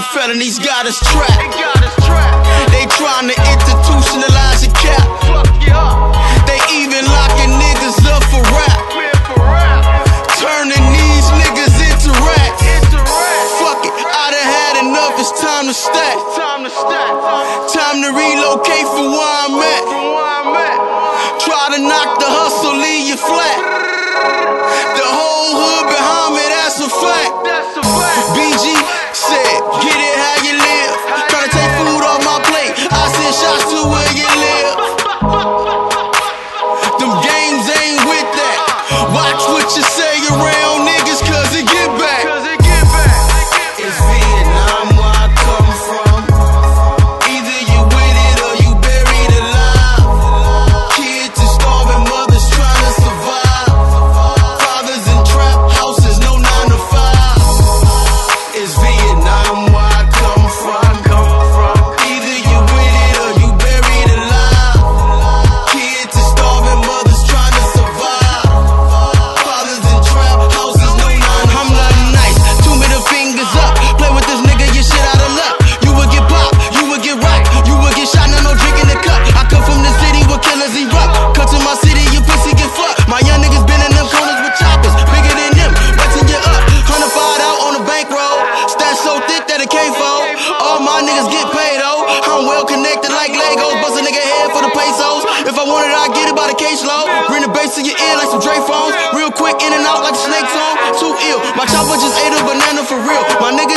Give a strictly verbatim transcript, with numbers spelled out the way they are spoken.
felonies got us trapped. They trying to institutionalize a cap. They even locking niggas up for rap. Turning these niggas into rats. Fuck it, I done had enough, it's time to stack. Time to relocate from where I'm at. Try to knock the hustle, leave you flat. The whole hood behind me, that's a fact. B G said, get it how you live. Tryna take food off my plate, I send shots to where you live. Them games ain't with that. Watch what you say around niggas, cause it get back. It's Vietnam where I come from. Either you with it or you buried alive. Kids and starving mothers trying to survive. Fathers in trap houses, no nine to five. It's Vietnam where I come from. Either you with it or you buried alive. Kids and starving mothers trying to survive. Fathers in trap houses, no nine to five. I'm nothing nice, two middle fingers up. Play with this nigga, your shit out of luck. You would get popped, you would get rocked, you would get shot, now no drink in the cup. I come from the city where killers erupt. Come to my city, your pussy get fucked. My young niggas been in them corners with choppers, bigger than them, wetting you up. Hundred five out on the bankroll, stash so thick that it can't fold. All my niggas get paid, oh. I'm well connected like Legos, bust a nigga head for the pesos. If I want it, I get it by the caseload. Bring the bass to your ear like some Dre phones. Real quick, in and out like a snake song. Too ill, my chopper just ate a banana for real. My nigga